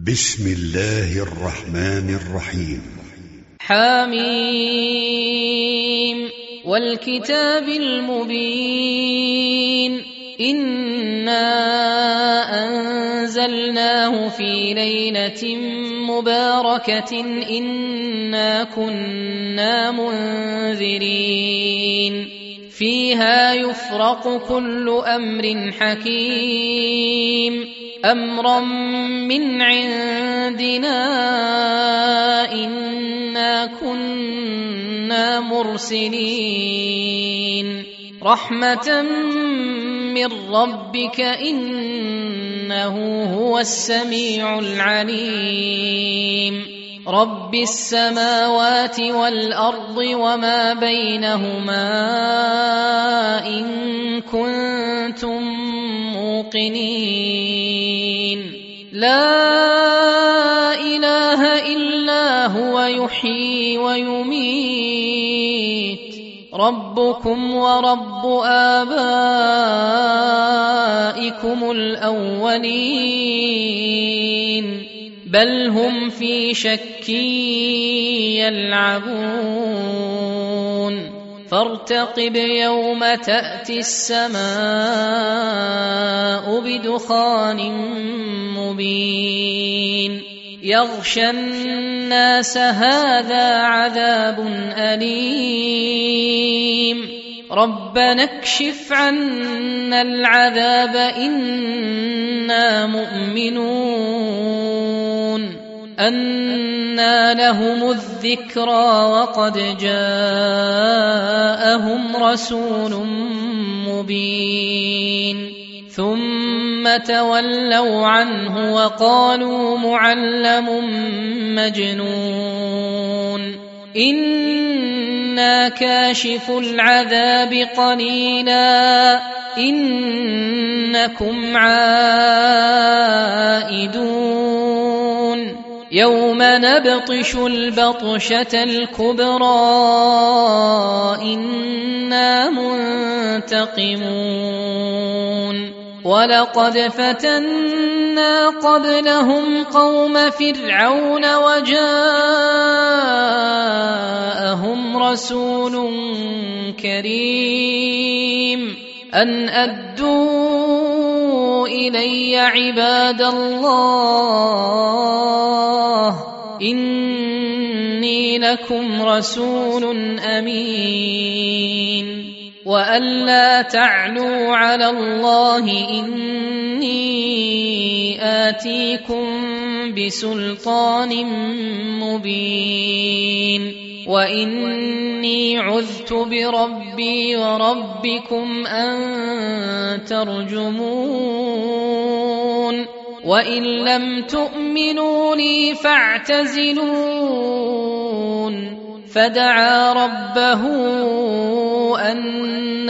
بسم الله الرحمن الرحيم. حميم والكتاب المبين إنا أنزلناه في ليلة مباركة إنا كنا منذرين فيها يفرق كل أمر حكيم أمرا من عندنا إنا كنا مرسلين رحمة من ربك إنه هو السميع العليم رب السماوات والأرض وما بينهما إن كنتم موقنين لا إله إلا هو يحيي ويميت ربكم ورب آبائكم الأولين بل هم في شك يلعبون فارتقب يوم تأتي السماء بدخان مبين يغشى الناس هذا عذاب أليم ربنا اكشف عنا العذاب إنا مؤمنون أنى لهم الذكرى وقد جاءهم رسول مبين ثم تولوا عنه وقالوا معلم مجنون إنا كاشف العذاب قليلا إنكم عائدون يوم نبطش البطشة الكبرى إنا منتقمون ولقد فتنا قبلهم قوم فرعون وجاءهم رسول كريم أن أدوا إلي عباد الله إني لكم رسول أمين وأن لا تعلوا على الله إني آتيكم بسلطان مبين وإني عذت بربي وربكم أن ترجمون وإن لم تؤمنوا لي فاعتزلون فدعا ربه أن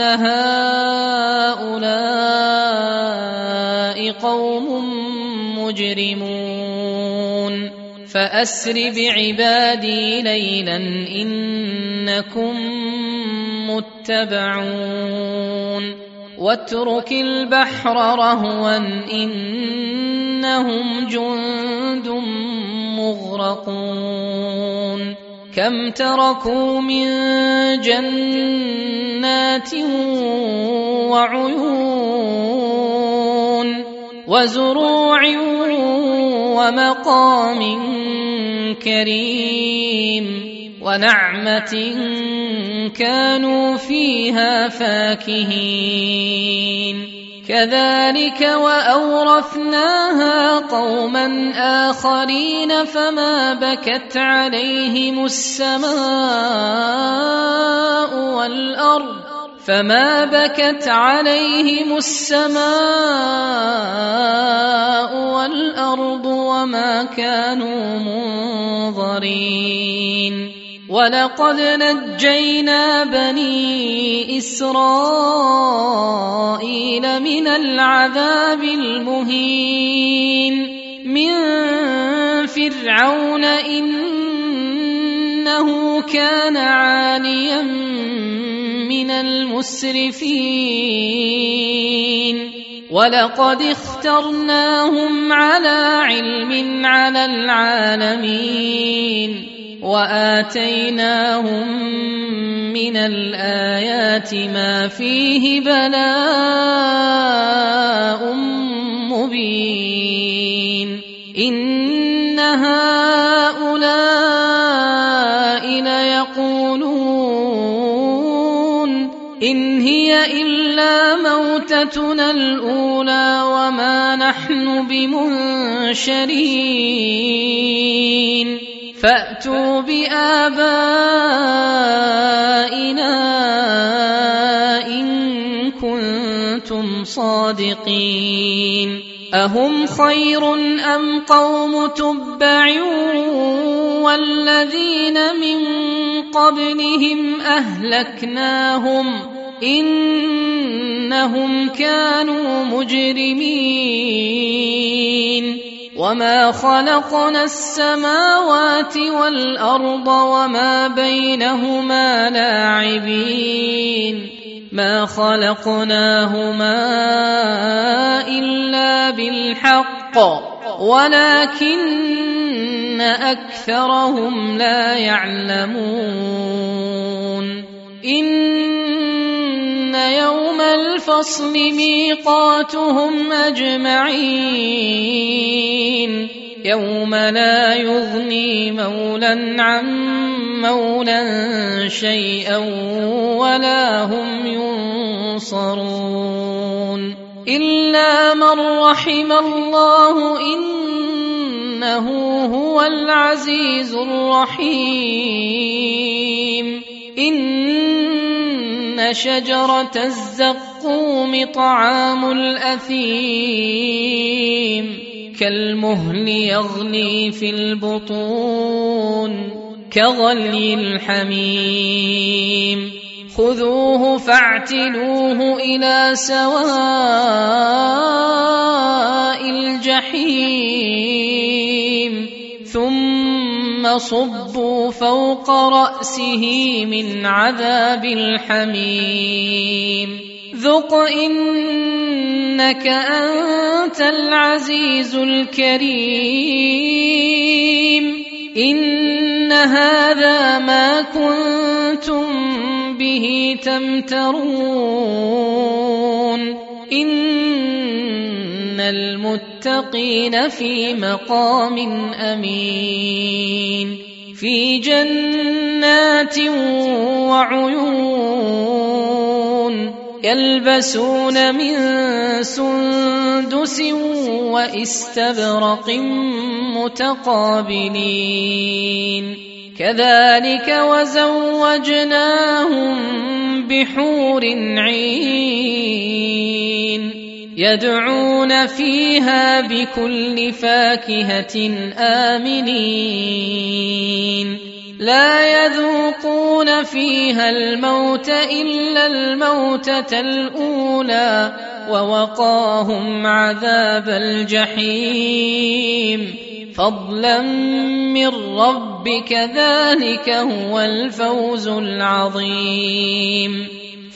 هؤلاء قوم مجرمون فأسر بعبادي ليلا إنكم متبعون واترك البحر رهوا إنهم جند مغرقون كم تركوا من جنات وعيون وزروع ومقام كريم ونعمة كانوا فيها فاكهين كذلك وأورثناها قوما آخرين فما بكت عليهم السماء والأرض وما كانوا منظرين ولقد نجينا بني إسرائيل من العذاب المهين من فرعون إنه كان عاليا من المسرفين ولقد اخترناهم على علم على العالمين وآتيناهم من الآيات ما فيه بلاء مبين إن هؤلاء ليقولون إن هي إلا موتتنا الأولى وما نحن بمنشرين فأتوا بآبائنا إن كنتم صادقين أهم خير أم قوم تبع والذين من قبلهم أهلكناهم إنهم كانوا مجرمين وما خلقنا السماوات والأرض وما بينهما لاعبين ما خلقناهما إلا بالحق ولكن أكثرهم لا يعلمون إن يوم الفصل ميقاتهم أجمعين يوم لا يغني مولى عن مولى شيئا ولا هم ينصرون إلا من رحم الله إنه هو العزيز الرحيم إن شجرة الزقوم طعام الأثيم كالمهل يغلي في البطون كغلي الحميم خذوه فاعتلوه إلى سواء الجحيم ثم صبوا فوق رأسه من عذاب الحميم ذق إنك أنت العزيز الكريم إن هذا ما كنتم به تمترون إن المتقين في مقام أمين في جنات وعيون يلبسون من سندس وإستبرق متقابلين كذلك وزوجناهم بحور عين يدعون فيها بكل فاكهة آمنين لا يذوقون فيها الموت إلا الموتة الأولى ووقاهم عذاب الجحيم فضلا من ربك ذلك هو الفوز العظيم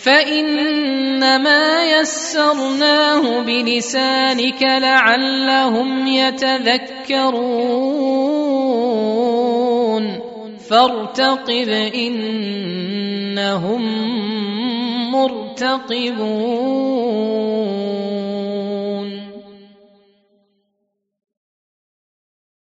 فإنما يسرناه بلسانك لعلهم يتذكرون فارتقب إنهم مرتقبون